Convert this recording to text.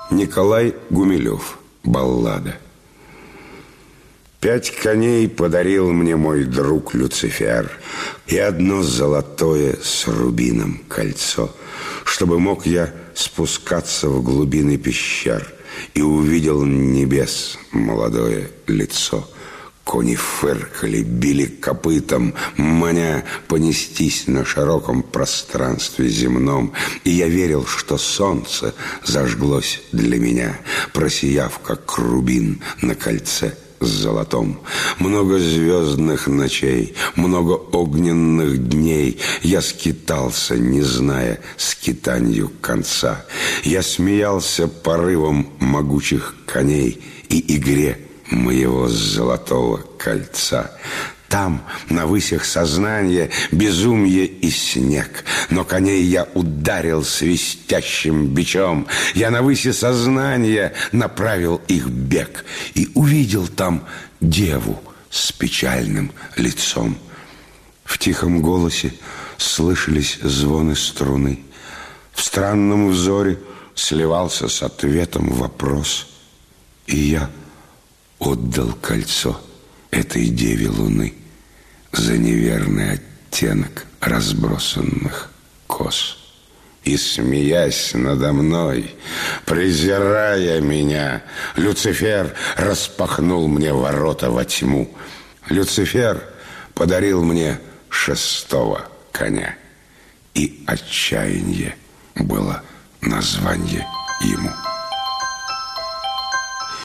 Николай Гумилев. Баллада. 5 коней подарил мне мой друг Люцифер, и одно золотое с рубином кольцо, чтобы мог я спускаться в глубины пещер и увидел небес молодое лицо. Кони фыркали, били копытом, маня понестись на широком пространстве земном. И я верил, что солнце зажглось для меня, просияв, как рубин на кольце золотом. Много звездных ночей, много огненных дней я скитался, не зная скитанью конца. Я смеялся порывом могучих коней и игре моего золотого кольца. Там, на высях сознания, безумье и снег, но коней я ударил свистящим бичом. Я на выси сознания направил их бег и увидел там деву с печальным лицом. В тихом голосе слышались звоны струны. В странном взоре сливался с ответом вопрос. И я отдал кольцо этой деве луны за неверный оттенок разбросанных кос. И, смеясь надо мной, презирая меня, Люцифер распахнул мне ворота во тьму. Люцифер подарил мне 6-го коня, и отчаяние было название ему.